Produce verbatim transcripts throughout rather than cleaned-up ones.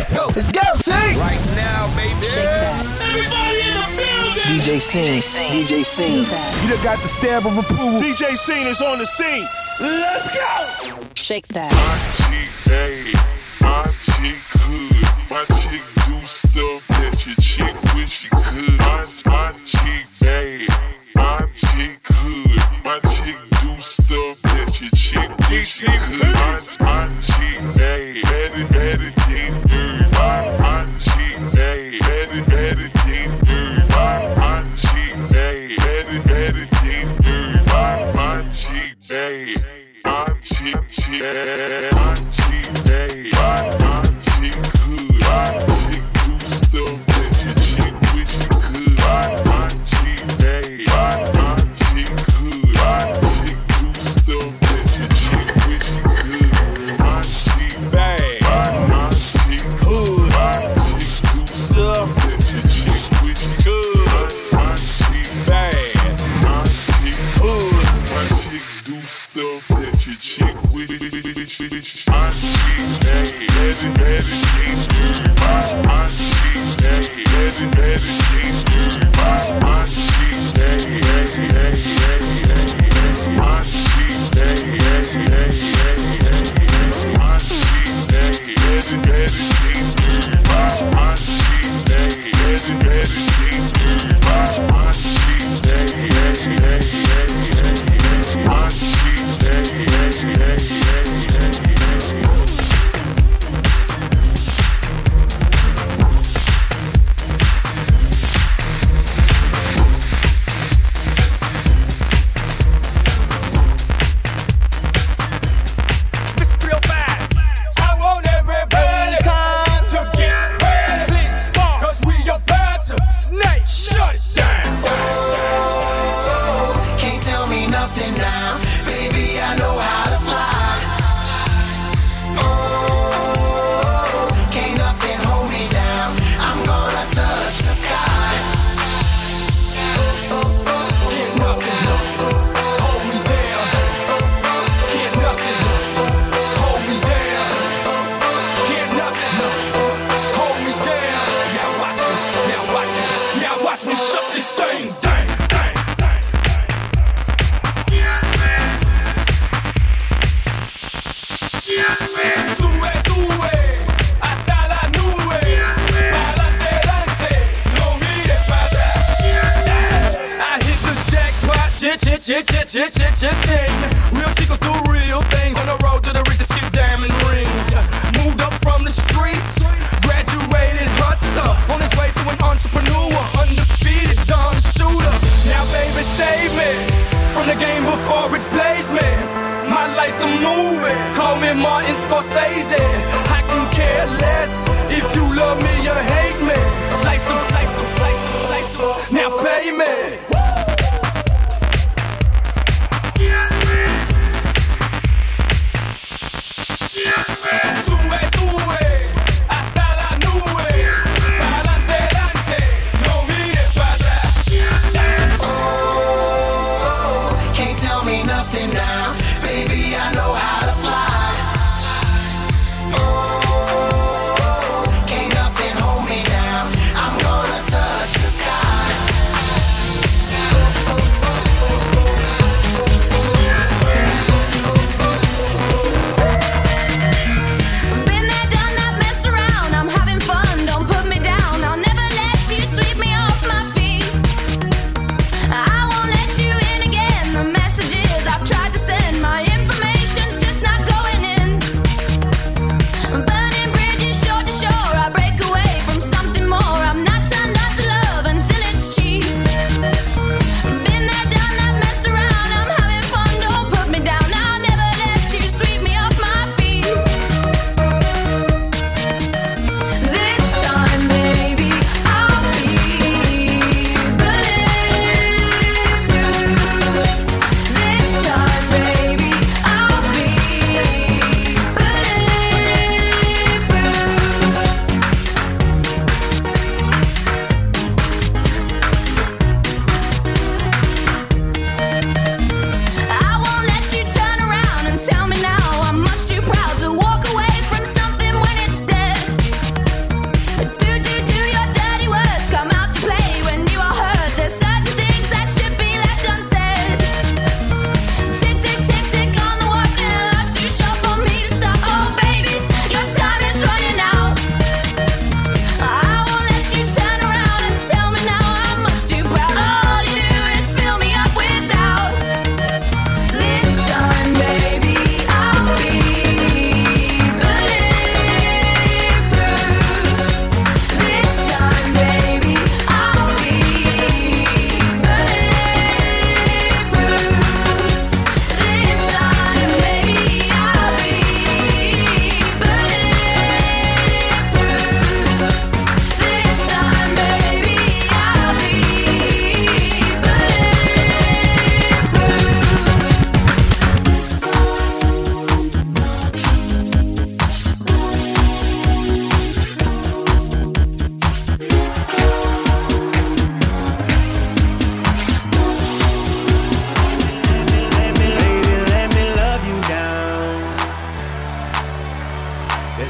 Let's go. Let's go. Sing. Right now, baby. Everybody in the building. D J Scene. D J Scene. You done got the stamp of approval. D J Scene is on the scene. Let's go. Shake that. My chick, hey, my chick good. My chick do stuff that your chick wish she could. My, my chick, hey, my chick good. My chick do stuff that your chick wish she could. My, my chick, hey, better, better than yours. My, my chick, hey, better, better than yours. My, my chick, hey, better, better than yours. My, my chick, hey, my chick, chick, my chick, hey, my, my chick good. My chick do stuff that your chick wish she could. My, my chick, hey, my, my chick good. My chick do stuff that your chick wish she could. My chick bad. My, my chick hood. My chick do stuff that your chick wish she could. My, my chick bad. My chick hood. My chick do stuff that your chick wish. My chick, hey, better, better than yours. My, my chick, hey, better, better than yours. My, my chick, hey, hey, hey, hey, hey. My chick, hey, hey, hey, hey, hey. My chick, hey, better, better than yours. My, my chick, hey, better, better than yours. My, my chick, hey, hey, hey, hey, hey. My chick, hey, hey, hey, hey, hey. Real chicos do real things on the road to the richest shit, diamond rings. Moved up from the streets, graduated hustler, on his way to an entrepreneur, undefeated dumb shooter. Now baby save me from the game before it plays me. My life's a movie, call me Martin Scorsese. I can care less if you love me or hate me. Life's a, life's a, life's a, life's a, now pay me. Sube, sube, hasta la nube. Pa'lante, adelante, no mires para atrás. Oh, can't tell me nothing now. Baby, I know how to fly. Oh, can't nothing hold me down. I'm gonna touch the sky.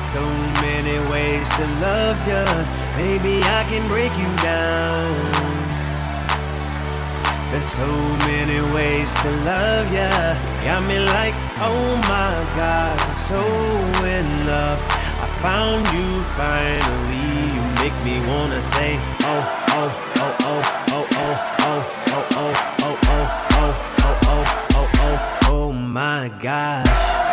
so many ways to love ya. Maybe I can break you down. There's so many ways to love ya. Got me like, oh my God, I'm so in love. I found you finally. You make me wanna say, oh, oh, oh, oh, oh, oh, oh, oh, oh, oh, oh, oh, oh, oh, oh, oh, oh my gosh.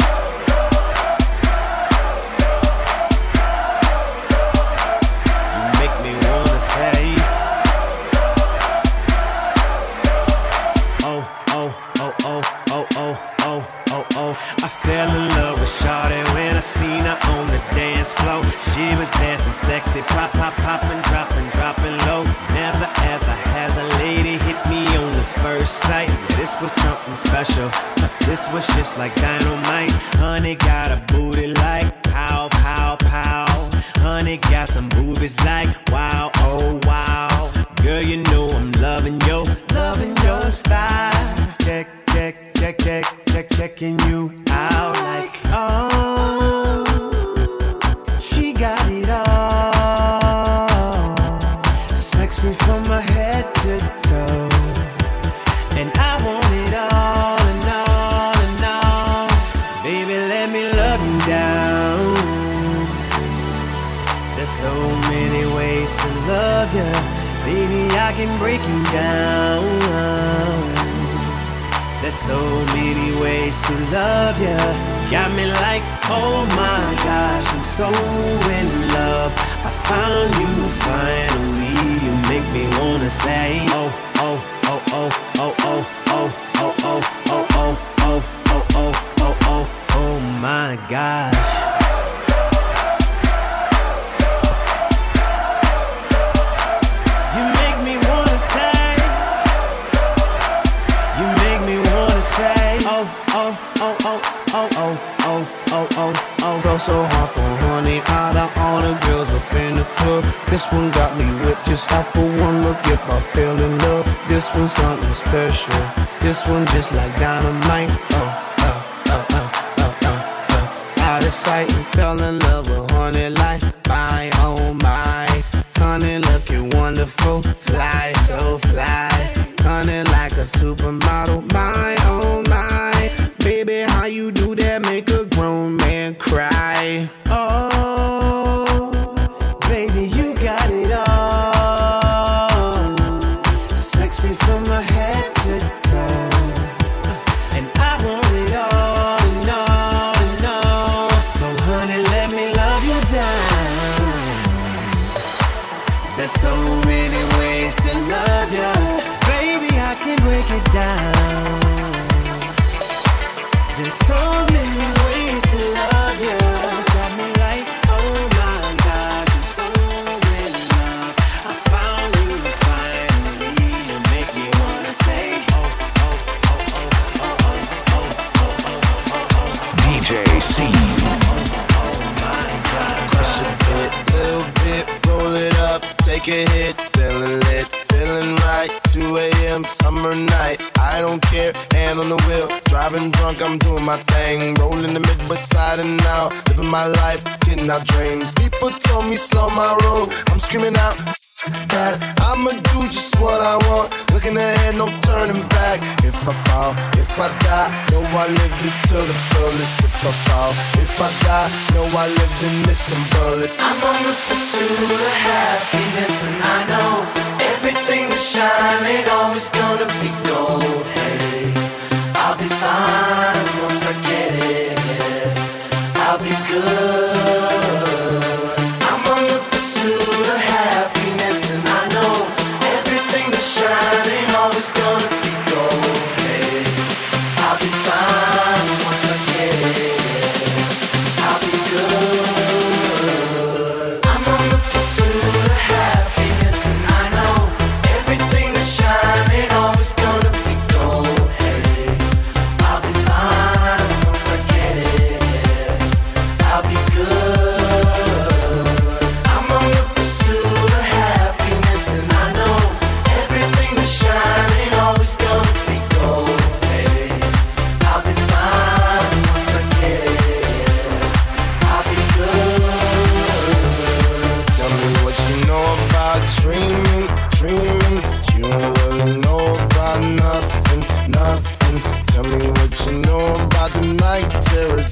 I fell in love with Shawty when I seen her on the dance floor. She was dancing sexy, pop, pop, poppin', droppin', droppin' low. Never ever has a lady hit me on the first sight. This was something special, this was just like dynamite. Honey got a booty like pow, pow, pow. Honey got some boobies like wow, oh wow. Girl, you know I'm loving yo, loving your style. Check, check, check, check, check, checking you out like, oh, she got it all. Sexy from my head to toe. And I want it all and all and all. Baby, let me love you down. There's so many ways to love ya. Baby, I can break you down. There's so many ways to love ya. Got me like, oh my gosh, I'm so in love. I found you finally. You make me wanna say, oh, oh, oh, oh, oh, oh, oh, oh, oh, oh, oh, oh, oh, oh, oh, oh, oh my gosh. Felt so hard for honey. Out of all the girls up in the club, this one got me whipped. Just out for one look, yep, I fell in love. This one's something special. This one just like dynamite. Oh, oh, oh, oh, oh, oh, oh. Out of sight and fell in love with honey like my, oh my. Honey looking wonderful, fly, so fly. Honey like a supermodel, my, oh my. Baby, how you do that? Make a grown man cry. Oh, baby, you got it all. Sexy from my head to toe. And I want it all and all and all. So honey, let me love you down. There's so many ways to love ya. Baby, I can break it down. There's so many ways to love you. Got me like, oh my gosh, I'm so in love. I found you finally. You make me wanna say, oh, oh, oh, oh, oh, oh, oh, oh, oh, oh, D J C. oh my God. Crush a bit, little bit, roll it up, take a hit, feeling lit, feeling right. two a.m. summer night, I don't care, hand on the wheel, driving drunk, I'm doing my thing, rolling the Midwest side and out, living my life, getting out dreams. People told me slow my roll, I'm screaming out that I'ma do just what I want, looking ahead, no turning back. If I fall, if I die, know I lived it to the fullest. If I fall, if I die, know I lived in missing bullets. I'm on the pursuit of happiness, and I know everything that shine ain't always gonna be gold. Hey, I'll be fine once I get it. Yeah, I'll be good. I'm on the pursuit of happiness, and I know everything that shine ain't always gonna be gold. Hey, I'll be fine once I get it. Yeah, I'll be good. I'm on the pursuit of happiness, and I know everything that shine ain't always gonna be gold. Hey, I'll be fine.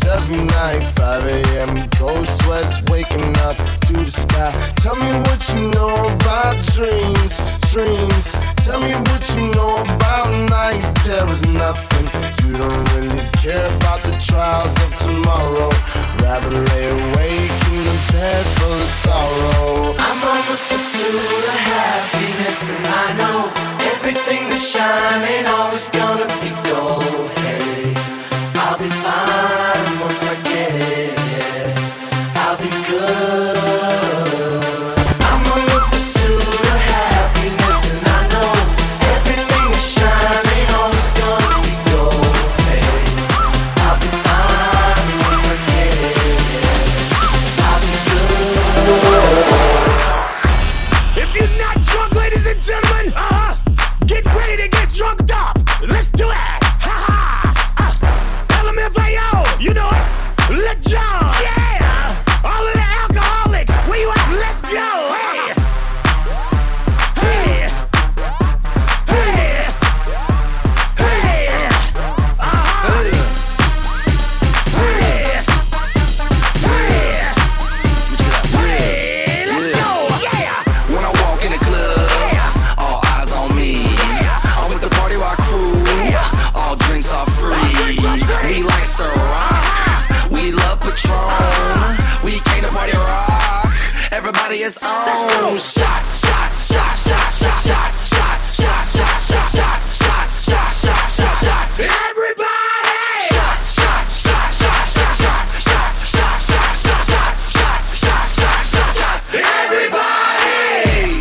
every night. five a.m. cold sweats waking up to the sky. Tell me what you know about dreams, dreams. Tell me what you know about night terrors. Nothing. You don't really care about the trials of tomorrow. Rather lay awake in the bed full of sorrow. I'm on the pursuit of happiness, and I know everything that's shining always gonna be gold. Hey, I'll be fine once I get it. Yeah, I'll be good. I'm on the pursuit of happiness, and I know everything that's shining always gonna be gold. Hey, I'll be fine once I get it. Yeah, I'll be good. If you're not drunk, ladies and gentlemen, uh-huh, get ready to get drunked up. Let's do it. Ha ha. Uh, L M F A O, you know it. Let John. Yeah. All of the alcoholics, where you at? Let's go. Hey. Hey. Hey. Hey. Uh-huh. Hey. Hey. Hey. Let's go. Yeah. When I walk in the club, all eyes on me. I'm with the party rock crew, all drinks are free. We like to rock, we love Patron. We came to party rock, everybody is on. Shots, shots, shots, shots, shots, shots, shots, shots, shots, shots, shots, shots, shots, shots, shots, shots. Everybody. Shots, shots, shots, shots, shots, shots, shots, shots, shots, shots, shots, shots, shots, shots, shots, shots. Everybody.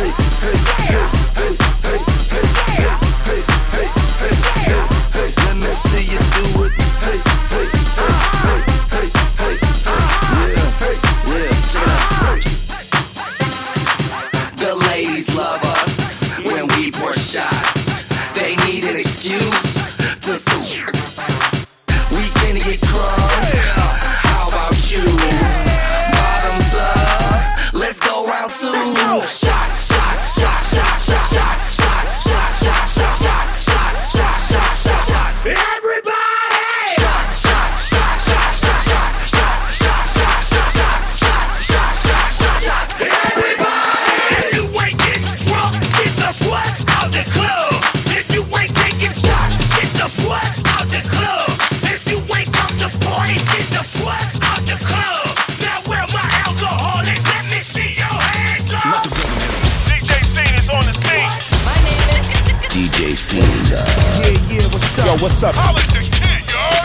Let me see you do it. Hey, hey, hey, hey, hey, hey, yeah, yeah, check it out. The ladies love us when we pour shots. They need an excuse to sue. We can get crunk. How about you? Bottoms up. Let's go round two. Shots, shots, shots, shots, shots, shots, shots, shots, shots, shots, shots, shots, shots, shots, shots, shots. Everybody. Shots, shots, shots, shots, shots, shots, shots, shots, shots, shots, shots, shots, shots, shots, shots, shots. Everybody. If you ain't getting drunk, get the butts out the club. If you ain't taking shots, get the butts out the club. If you ain't come to party, get the butts out the club. Now where my alcoholics? Let me see your hands up. D J Scene is on the scene. D J Scene. Yeah, yeah, what's up? Yo, what's up? Holla at the kid, y'all.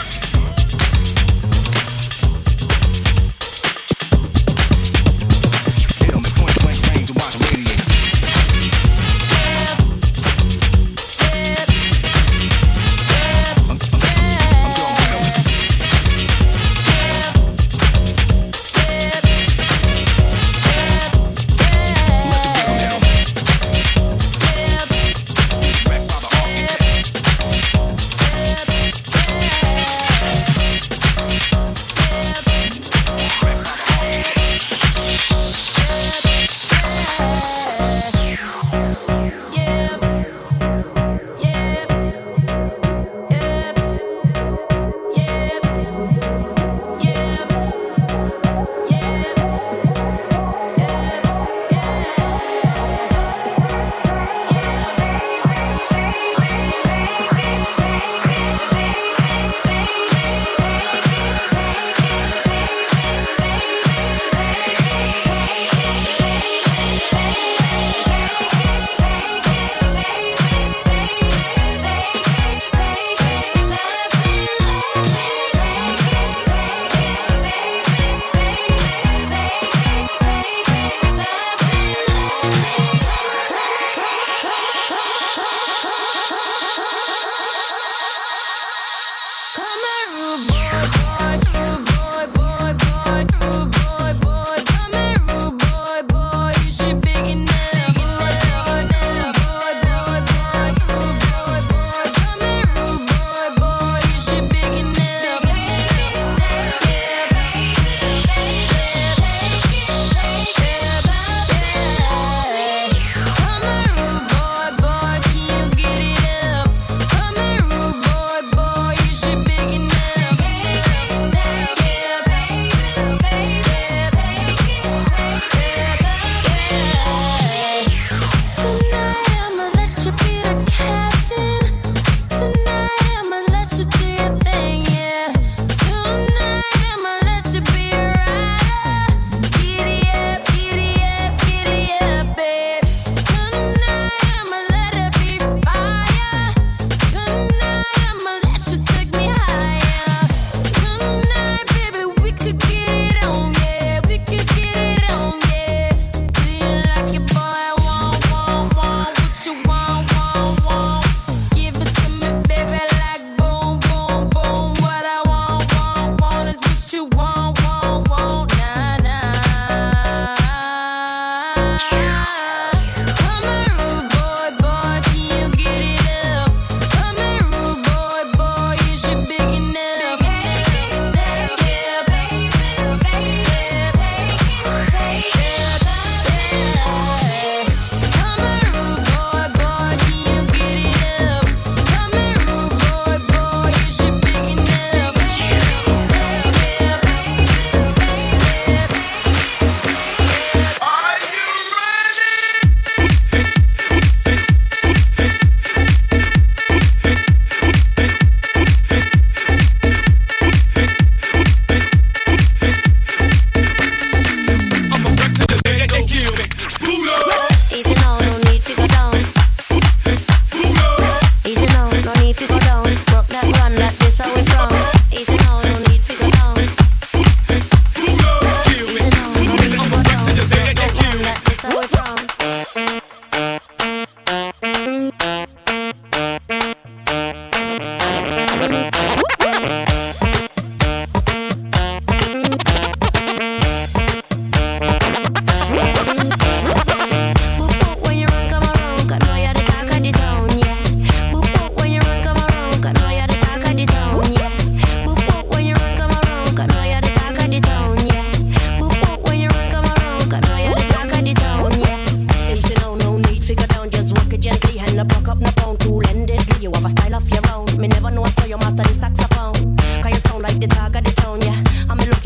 Hit 'em at point blank range and watch 'em radiate. I'm, I'm, I'm doing well. Back by the architect.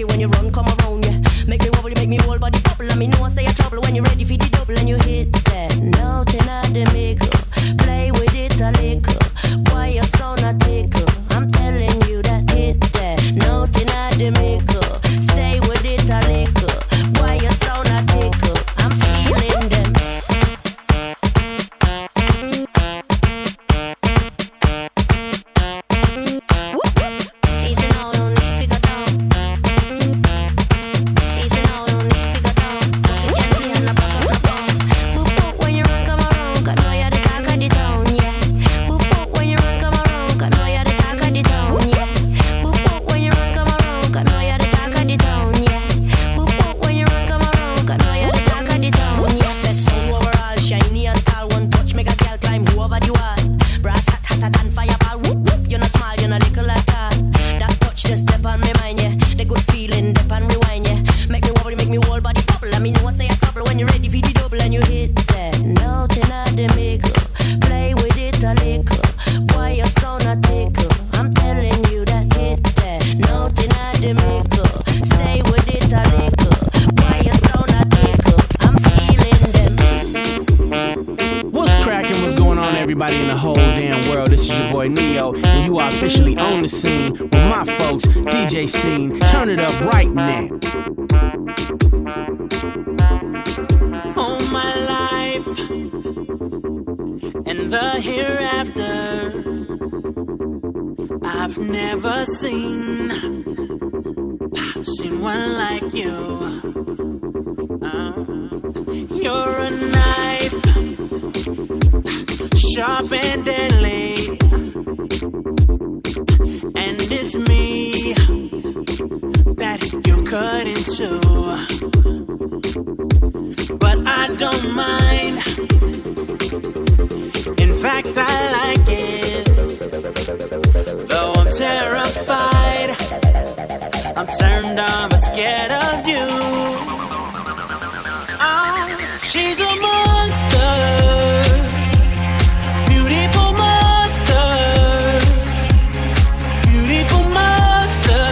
you when you run, come around, yeah. Make me wobble, you make me whole body bubble. And me know I say you're trouble when you're ready for the double. And you hit that nothing at the maker. Play with it a little. Why you so not tickle? I'm telling you that hit that nothing at the maker. Stay with it a little. Why you so not tickle? I'm feeling them. Scene. Turn it up right now. All my life and the hereafter, I've never seen seen one like you. Uh, you're a knife, sharp and deadly, and it's me that you cut into, but I don't mind. In fact, I like it, though I'm terrified. I'm turned on but scared of you. Ah, she's a monster, beautiful monster, beautiful monster.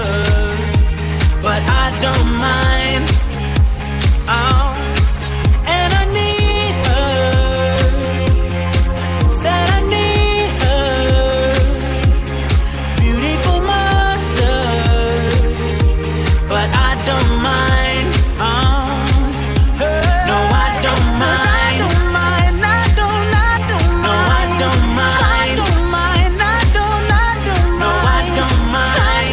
But I don't mind. Oh, and I need her. Said I need her. Beautiful monster. But I don't mind. Oh, no, I don't mind. I don't mind. I don't. I don't mind. No, I don't mind. I don't mind. I don't. I don't mind. No, I don't mind.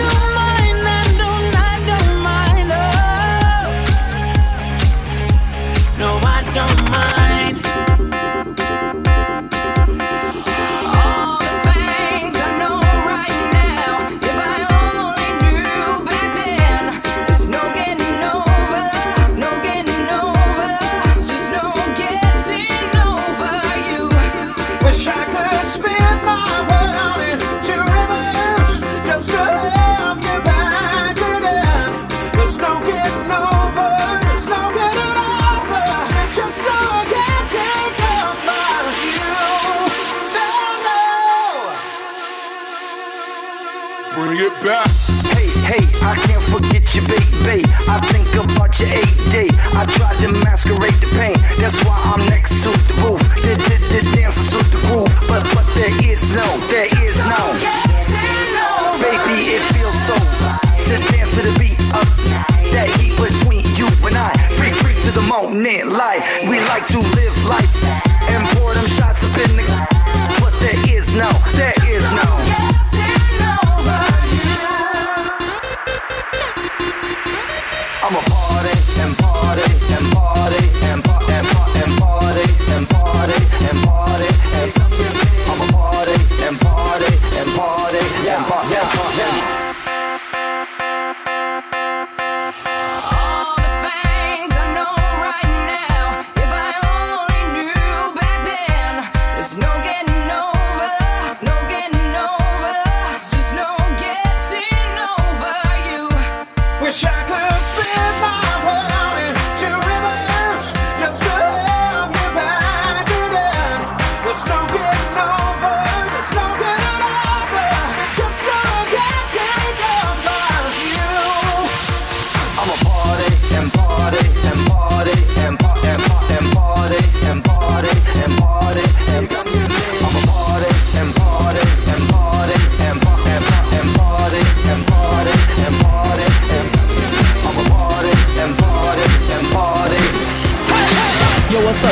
back. Hey, hey, I can't forget you, baby. I think about your A D. I tried to masquerade the pain. That's why I'm next to the roof. Did did did dance to the groove, but but there is no, there is no. Baby, it feels so to dance to the beat of that heat between you and I. Free, free to the moment, light. We like to live life and pour them shots up in the. But there is no, there is no. I'ma party and party and party and party and party and party and party and party and I'ma party and party and party and party and party. All the things I know right now, if I only knew back then, there's no getting over, no getting over, just no getting over you. Wish I could.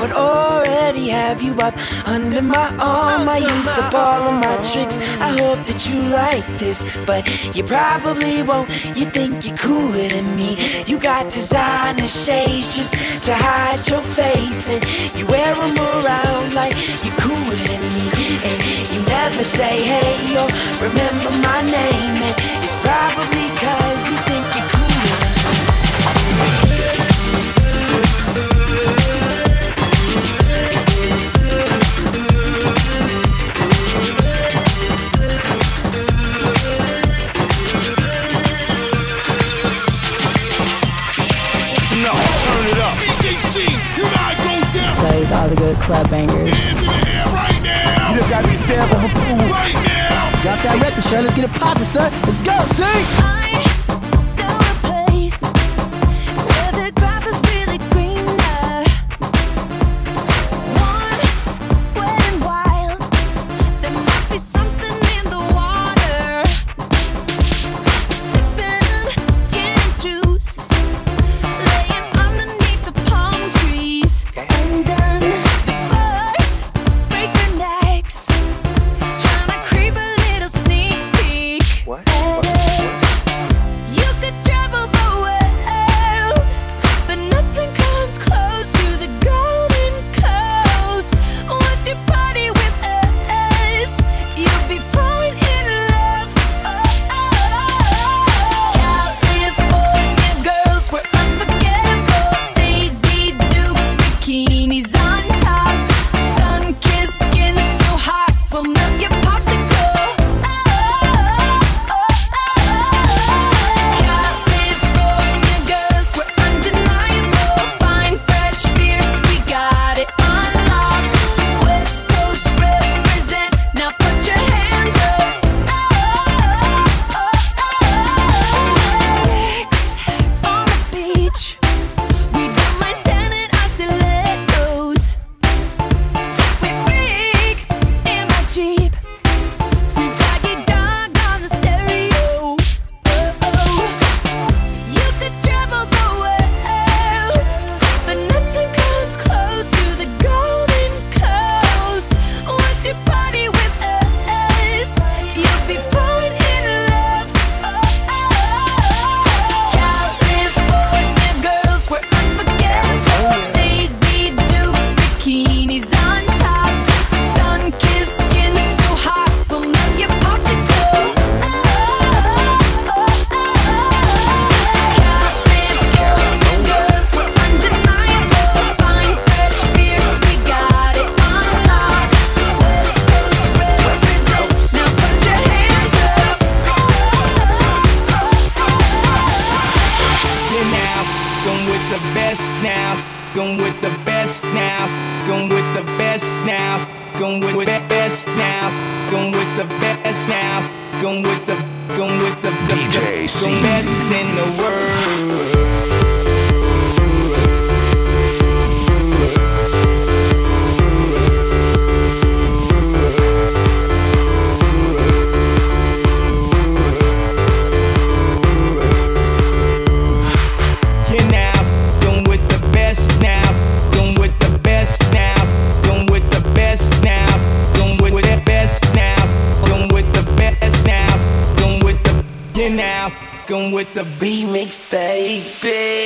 would already have you up under my arm. I used up all of my tricks. I hope that you like this, but you probably won't. You think you're cooler than me. You got designer shades just to hide your face, and you wear them around like you're cooler than me. And you never say hey or remember my name, and it's probably cause you think you're cooler than me. Plays all the good club bangers. Right now. You just got to stab on her pool. Right now. Drop that record, son. Let's get it poppin', son. Let's go, sing. I know a place where the grass is really greener. Warm, wet and wild. There must be something in the water. Sipping gin and juice, laying underneath the palm trees. And then the birds break their necks, trying to creep a little sneak peek. What? As you could travel the world, but nothing comes close to the Golden Coast. Once you party with us, you'll be falling in love. Oh, oh. California girls were unforgettable. Daisy Dukes, bikinis on top, sun-kissed skin so hot will melt your popsicle. California girls were undeniable. Fine, fresh beers, we got it on lock. West Coast represent, now put your hands up. Sex on the beach, we don't mind standing our stilettos. We freak in my Jeep, Snoop Doggy Dogg on the stereo. Oh, you could travel the world, but nothing comes close to the Golden Coast. Once you party with us, you'll be falling in love. California girls were unforgettable. Daisy Dukes, bikinis on top, sun-kissed skin so hot will melt your popsicle. California girls were undeniable. Fine, fresh beers, we got it on lock. West Coast represent, now put your hands up. Yeah, now, going with the best now, going with the best now, going with the best now, going with the best now, going with the best now, going with the, going with the, the, D J the, C. the best in the world. Yeah, now, going with the best now, going with the best now, going with the best now, going with the best now, going with the best now, going with the, yeah, now, going with the Remix, baby.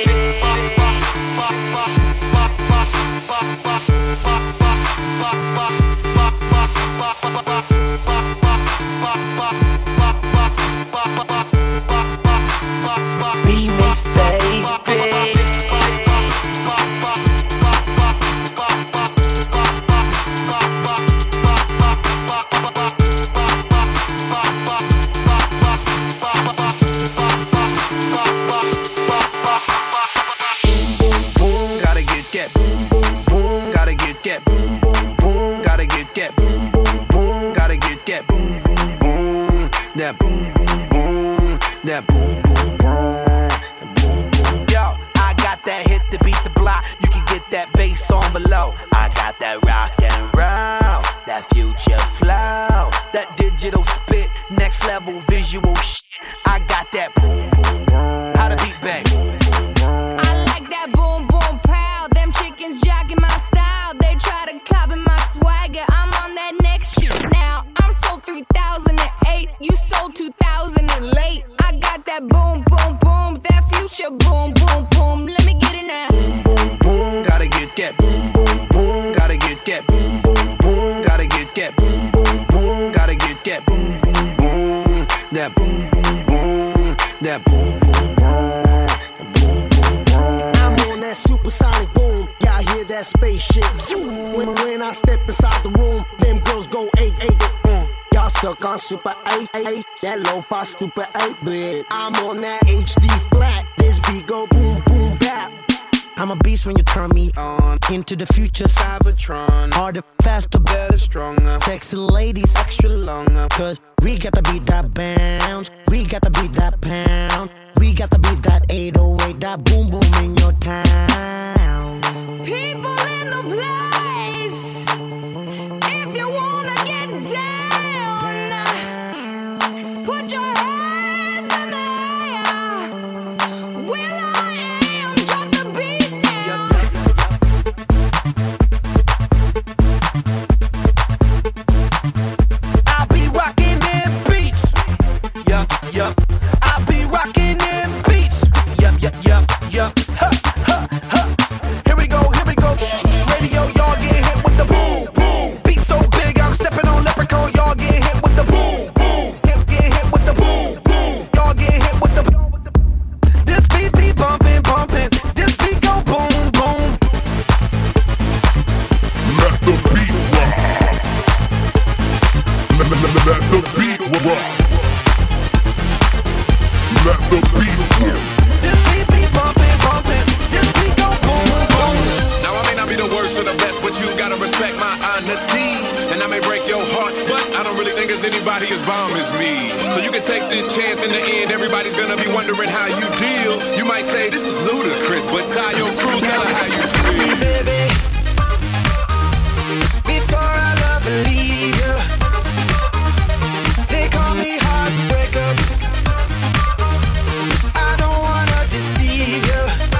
Remix, baby. Gotta get get boom boom boom. Gotta get get boom boom boom. Gotta get get boom boom boom. Gotta get get boom boom boom. That boom boom boom. That boom boom boom. Boom boom. Yo, I got that hit to beat the block. You can get that bass on below. I got that rock and roll, that future flow, that digital spit, next level visual shit. I got that boom boom boom. How to beat bang. I like that boom boom pow. Them chickens jacking my style. they try to copy my swagger. I'm on that next shit now. I'm sold three thousand eight, you sold two thousand late. I got that boom, boom, boom, that future boom, boom, boom. Let me get it now. Boom, boom, boom, gotta get that boom, boom, boom, gotta get that boom, boom, boom, gotta get that boom, boom, boom, gotta get that boom, boom, boom, that boom, boom, boom, that boom, boom, boom, boom, boom, boom. I'm on that supersonic boom, y'all hear that spaceship zoom. When, when I step inside the room, them girls go eight, eight, mm. Y'all stuck on super eight, eight, that lo-fi stupid eight bit. I'm on that H D flat, this beat go boom, boom, bap. I'm a beast when you turn me on. Into the future, Cybertron. Harder, faster, better, stronger. Sexy ladies, extra longer. Cause we got to beat that bounce. We got to beat that pound. We got to beat that eight oh eight, that boom boom in your town. People in the place, if you wanna get down, put your hands in the air. Will I am, drop the beat now. I'll be rocking them beats. Yup, yup. I'll be rocking them beats. Yup, yup, yup, yup. Ha, ha, ha. Here we go, here we go. Radio, y'all get hit with the boom, boom. Beat so big, I'm stepping on leprechaun. Y'all get hit with the boom, boom. Hip get hit with the boom, boom. Y'all get hit with the boom. This beat be bumping, bumping. This beat go boom, boom. Let the beat rock. Let, let, let, let the beat rock. Let the beat rock. This beat be bumping, bumping. This beat go boom, boom. Now I may not be the worst or the best, but you gotta respect my honesty. And I may break your heart, but I don't really think there's anybody as bomb as me. So you can take this chance. In the end, everybody's gonna be wondering how you deal. You might say this is ludicrous, but tie your crew, tell her how you feel. Baby, before I love and leave you, they call me heartbreaker. I don't wanna deceive you.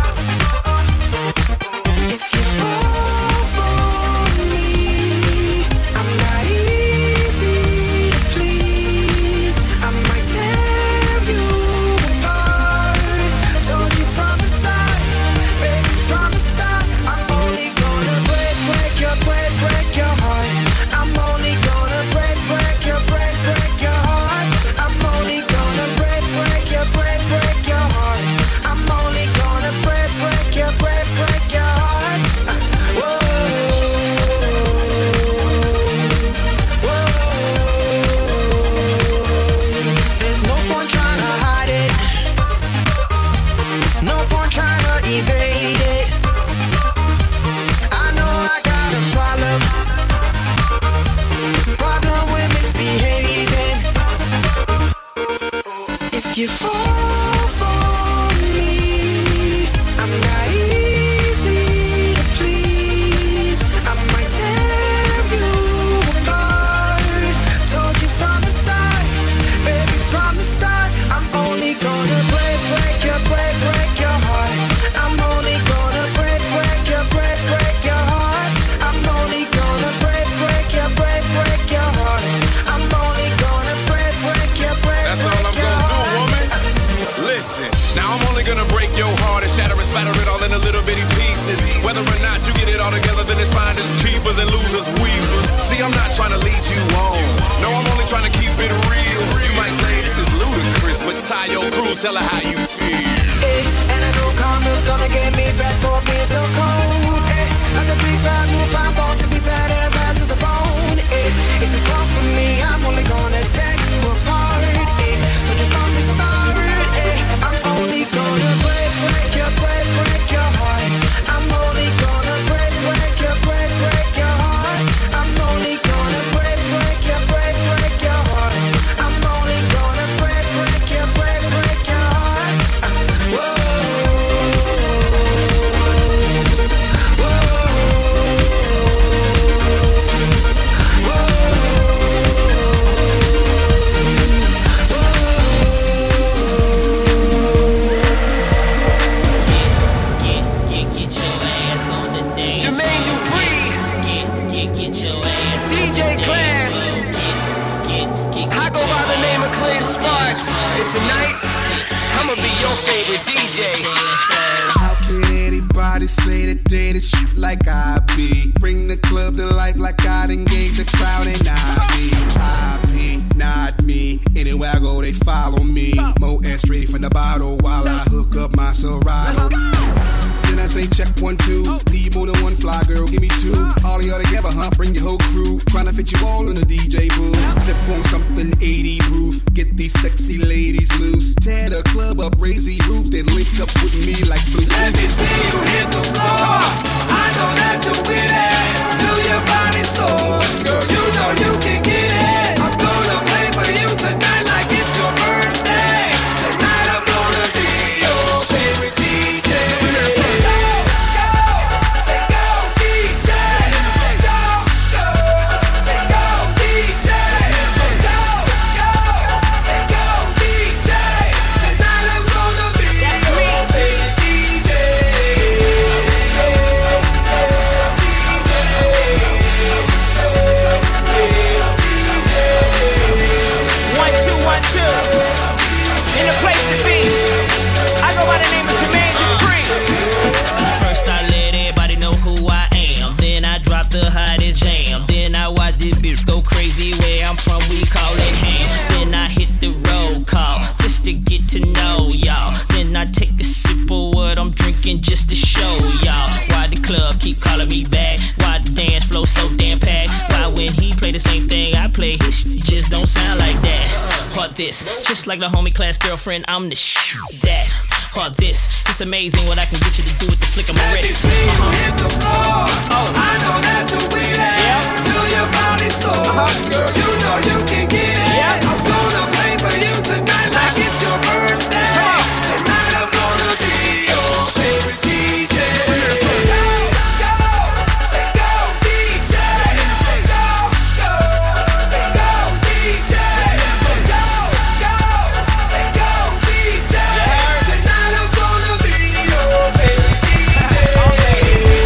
If you fall for me, I'm not easy to please. I might tear you apart. Told you from the start, baby, from the start. I'm only gonna break, break your, break, break your heart. I'm only gonna break, break your, break, break your heart. I'm only gonna break, break your, break, break your heart. I'm only gonna break, break your, break, break your heart. Whoa, whoa. There's no point trying to hide it. No point trying to evade it. I know I got a problem. Problem with misbehaving. If you fall for me, I'm not easy to please. I might tear you apart. Told you from the start, baby, from the start. I'm only gonna break, break your, break, break your heart. I'm only gonna break, break your, break, break your heart. I'm only gonna break, break your, break, break your heart. I'm only gonna break, break your, break, That's all I'm break your gonna do, heart. woman. Listen, now I'm only gonna break your heart and shatter and spatter it all into little bitty pieces. Whether or not you get it all together, then it's finders, keepers, and losers, weavers. See, I'm not trying to lead you on. No, I'm only trying to keep it real. You might say this is ludicrous, but tie your crew, tell her how you feel. Eh, and I know karma's gonna get me back for being so cold. Eh, like a big bad move, I'm born to be bad and bad to the bone. Eh, if you fall for me, I'm only gonna tear you apart. Eh, told you from the start. Eh, I'm only gonna break, break your, break, break your heart. I'm only gonna break, break your, break, break your heart. I'm only gonna break, break your, break, break your heart. I'm only gonna break, break your, break, break your heart. Whoa. Get, get, get your ass on the dance. Jermaine Dupri. and get your ass. D J Class. I go by the name of Clint Sparks. And tonight, I'ma be your favorite D J. How can anybody say that they the shit like I be? Bring the club to life like I done gave the crowd an I be. I be, not me. Anywhere I go, they follow me. Mo and straight from the bottle while I hook up my Serato. Then I say check one, two. Need more than one fly girl, give me two. All of y'all together, huh? Bring your whole crew. Tryna fit you all in the D J booth. Sip on something eighty proof. Get these sexy ladies loose. Tear the club up, raise the roof. Then link up with me like Bluetooth. Let me see you hit the floor. I know that you're with it. Till your body's sore. Girl, you know you can get it. I'm gonna play for you tonight like it's your birthday. Tonight I'm gonna be your favorite D J. Say go, go, say go D J. Say go, go, say go D J. Say go, go, say go D J. Tonight I'm gonna be your favorite D J. One, two, one, two. In the place to be. I go by the name of Jermaine Dupri. First I let everybody know who I am. Then I drop the hottest jam. Then I watch this bitch go crazy. Where I'm from, we call it ham. Then I hit the roll call just to get to know y'all. Then I take a sip of what I'm drinking just to show y'all. Why the club keep calling me back? Why the dance flow so damn packed? Why when he play the same thing I play, his shit just don't sound like that? Or this, just like the homie Class girlfriend, I'm the shit that. Or this, it's amazing what I can get you to do with the flick of my Let me wrist. see you Uh-huh. hit the floor. Oh. I know that you're with it. Till your body's sore. Uh-huh. Girl, you know you can get it. Yeah. I'm gonna play for you tonight like it's your birthday. Tonight I'm gonna be your favorite D J. Say go, go, say go D J. Say go, go, say go D J. Say go, go, say go D J. Tonight I'm gonna be your favorite D J.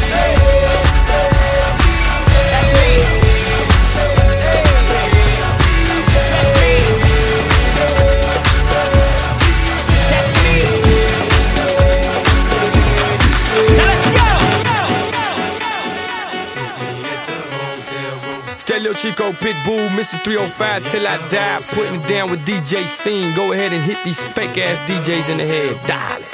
Stelio Chico, Pitbull, Mister three oh five till I die. Putting it down with D J Scene. Go ahead and hit these fake ass D Js in the head. Dial it.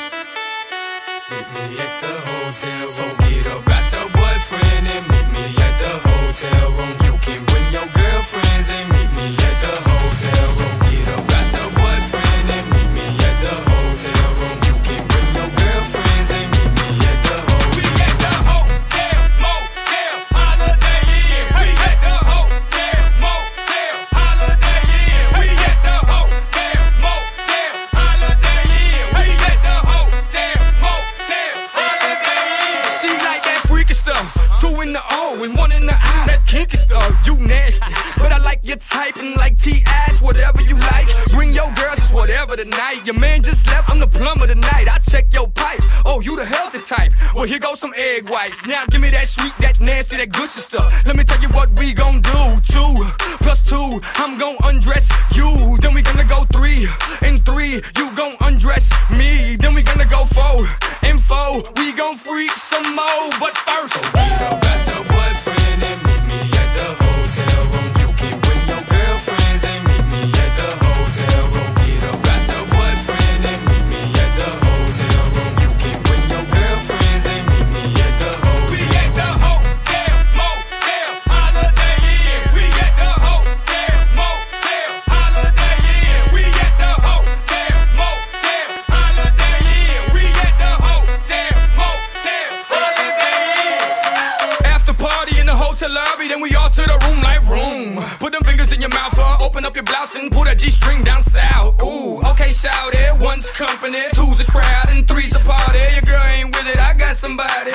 Meet me at the hotel room. Get up at your boyfriend and meet me at the hotel room. You can bring your girlfriends and meet me at the hotel room. Get up at your boyfriend and meet me at the hotel room. You can bring your girlfriends and meet me at the hotel. We at the hotel, motel, holiday inn. We at the hotel, motel, holiday inn. We at the hotel, motel, holiday inn. We at the hotel, motel, holiday inn. She like that freaky stuff. Two in the O and one in the I. That kinky stuff, you nasty. But I like your type and like T-ass, whatever you like. Bring your girls, it's whatever tonight. Your man just left, I'm the plumber tonight. I check your pipes. Oh, you the healthy type. Well, here goes some egg whites. Now give me that sweet, that nasty, that gushy stuff. Let me tell you what we gon' do. Two plus two, I'm gon' undress you. Then we gonna go three and three, you gon' undress me. Then we gonna go four and four, we gon' freak some more. But first, Get up at your boyfriend and meet me at the hotel room. You can bring your girlfriends and meet me at the hotel room. Get up at your boyfriend and meet me at the hotel room. You can bring your girlfriends and meet me at the hotel. We at the hotel, motel, holiday inn. We at the hotel, motel, holiday inn. We at the hotel, motel, holiday inn. We at the hotel, motel, holiday inn. after party in the hotel lobby, then we all to the room like room. Put them fingers in your mouth, uh, open up your blouse and pull that G-string down south. Ooh, okay, shout it. One's company, two's a crowd, and three's a party. Your girl ain't with it, I got somebody.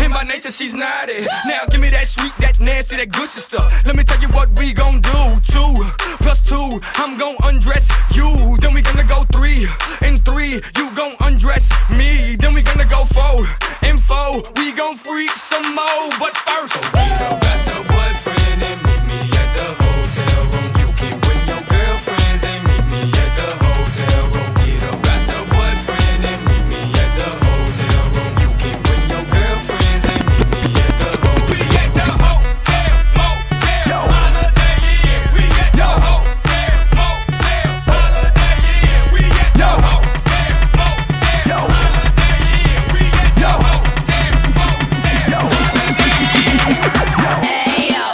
and by nature she's naughty. Now give me that sweet, that nasty, that gushy stuff. Let me tell you what we gon' do. Two plus two, I'm gon' undress you. Then we gonna go three and three, you gon' undress me. Then we gonna go four and four, we gon' freak some more. But first, so we don't got your boyfriend and meet me at the hotel room. You can bring your girlfriends and meet me at the hotel room. We don't got your boyfriend and meet me at the hotel room. You can bring your girlfriends and meet me at the hotel. We at the hotel, motel, holiday inn. We at the hotel, motel, holiday inn. We at the hotel, motel, holiday inn. We at the hotel, motel, holiday inn. Hey yo,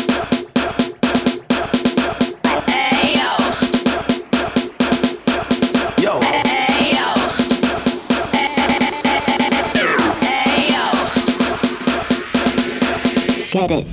hey yo, yo, hey yo, hey yo, get it.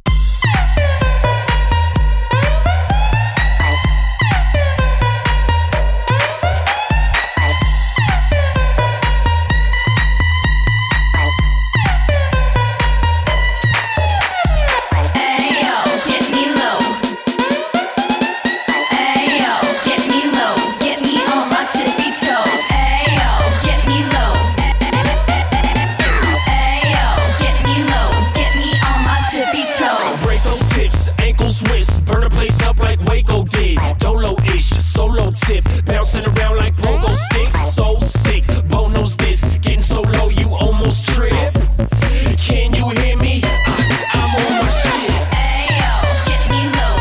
Tip, bouncing around like pogo sticks. So sick, Bono's this, getting so low you almost trip. Can you hear me? I, I'm on my shit. Ayo, get me low.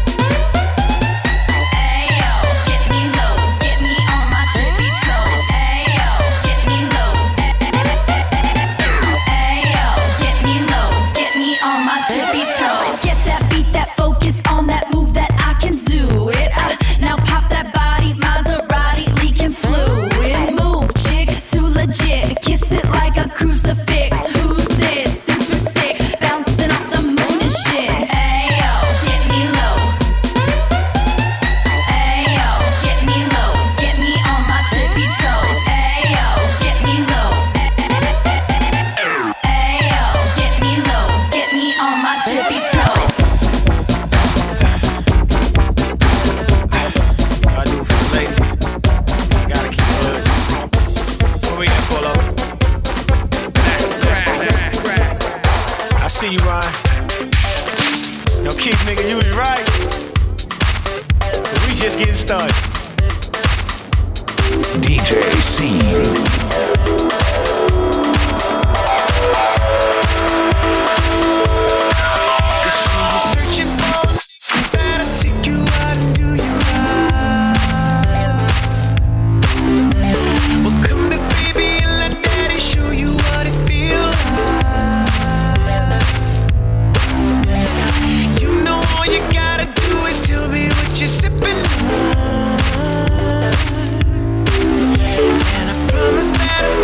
Ayo, get me low. Get me on my tippy toes. Ayo, get me low. Ayo, get me low. Get me on my tippy toes. Get that beat, that focus on that move that I can do it. I, now pop that body, Maserati leaking fluid. Move, chick, too legit. Kiss it like a crucifix. Who's this? Super sick, bouncing off the moon and shit. Ayo, get me low. Ayo, get me low. Get me on my tippy toes. Ayo, get me low. Ayo, get me low. Get me on my tippy toes. I do for the ladies. You gotta keep it hood. Where we at, Polo? I see you, Ryan. Yo, Keith, nigga, you was right. We just getting started. D J C. Searching for, better take you out and do you right. Well, come here, baby, and let daddy show you what it feels like. You know all you gotta do is tell me what you're sipping on. And I promise that